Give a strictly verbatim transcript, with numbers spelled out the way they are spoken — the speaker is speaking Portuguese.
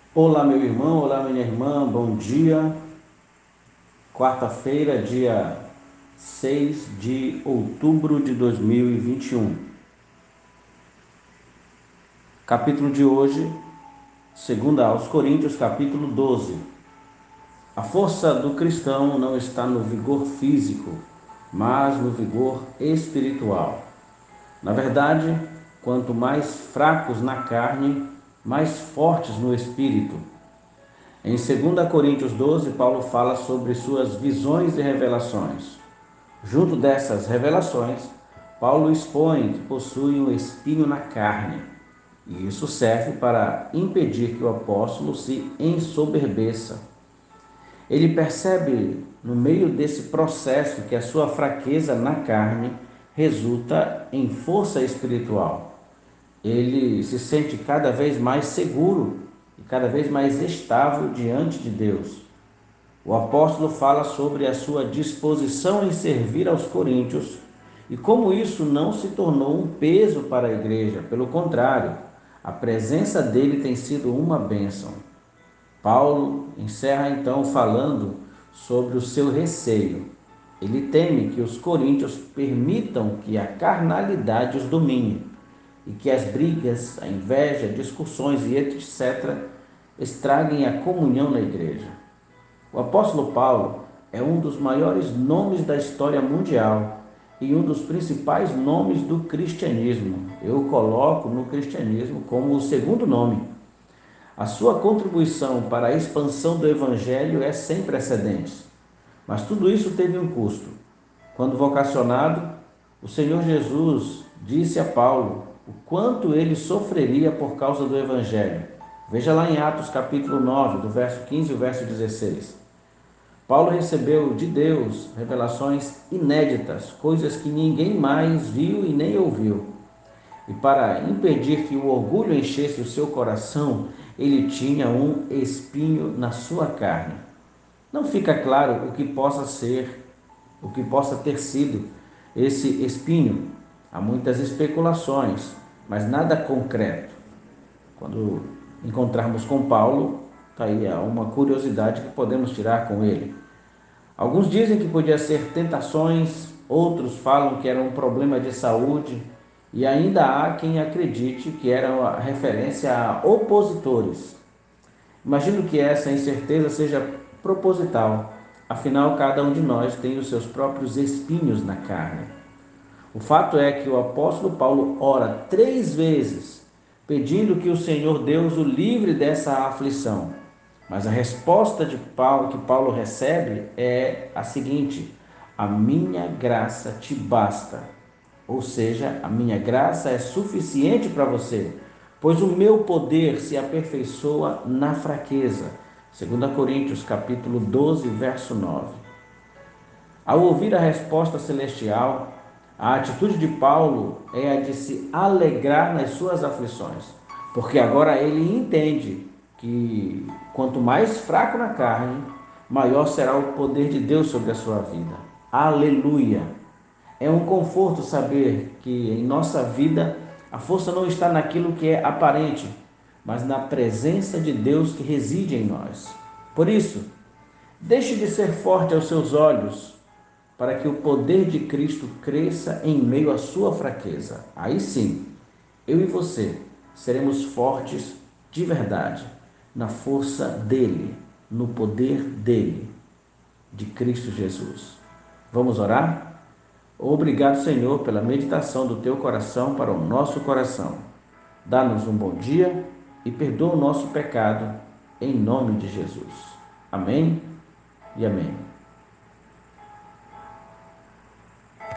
Olá, meu irmão, olá, minha irmã, bom dia. Quarta-feira, dia seis de outubro de dois mil e vinte e um. Capítulo de hoje, segunda aos Coríntios, capítulo doze. A força do cristão não está no vigor físico, mas no vigor espiritual. Na verdade, quanto mais fracos na carne, mais fortes no espírito. Em segunda Coríntios doze, Paulo fala sobre suas visões e revelações. Junto dessas revelações, Paulo expõe que possui um espinho na carne, e isso serve para impedir que o apóstolo se ensoberbeça. Ele percebe, no meio desse processo, que a sua fraqueza na carne resulta em força espiritual. Ele se sente cada vez mais seguro e cada vez mais estável diante de Deus. O apóstolo fala sobre a sua disposição em servir aos coríntios e como isso não se tornou um peso para a igreja, pelo contrário, a presença dele tem sido uma bênção. Paulo encerra então falando sobre o seu receio. Ele teme que os coríntios permitam que a carnalidade os domine e que as brigas, a inveja, discussões e etcétera estraguem a comunhão na igreja. O apóstolo Paulo é um dos maiores nomes da história mundial e um dos principais nomes do cristianismo. Eu o coloco no cristianismo como o segundo nome. A sua contribuição para a expansão do evangelho é sem precedentes. Mas tudo isso teve um custo. Quando vocacionado, o Senhor Jesus disse a Paulo o quanto ele sofreria por causa do evangelho. Veja lá em Atos capítulo nove, do verso quinze ao verso dezesseis. Paulo recebeu de Deus revelações inéditas, coisas que ninguém mais viu e nem ouviu. E para impedir que o orgulho enchesse o seu coração, ele tinha um espinho na sua carne. Não fica claro o que possa ser, o que possa ter sido esse espinho. Há muitas especulações, mas nada concreto. Quando encontrarmos com Paulo, está aí uma curiosidade que podemos tirar com ele. Alguns dizem que podia ser tentações, outros falam que era um problema de saúde, e ainda há quem acredite que era uma referência a opositores. Imagino que essa incerteza seja proposital, afinal, cada um de nós tem os seus próprios espinhos na carne. O fato é que o apóstolo Paulo ora três vezes, pedindo que o Senhor Deus o livre dessa aflição. Mas a resposta de Paulo que Paulo recebe é a seguinte: a minha graça te basta. Ou seja, a minha graça é suficiente para você, pois o meu poder se aperfeiçoa na fraqueza. segunda Coríntios capítulo doze, verso nove. Ao ouvir a resposta celestial, a atitude de Paulo é a de se alegrar nas suas aflições, porque agora ele entende que quanto mais fraco na carne, maior será o poder de Deus sobre a sua vida. Aleluia! É um conforto saber que em nossa vida a força não está naquilo que é aparente, mas na presença de Deus que reside em nós. Por isso, deixe de ser forte aos seus olhos, para que o poder de Cristo cresça em meio à sua fraqueza. Aí sim, eu e você seremos fortes de verdade, na força dele, no poder dele, de Cristo Jesus. Vamos orar? Obrigado, Senhor, pela meditação do teu coração para o nosso coração. Dá-nos um bom dia e perdoa o nosso pecado, em nome de Jesus. Amém e amém.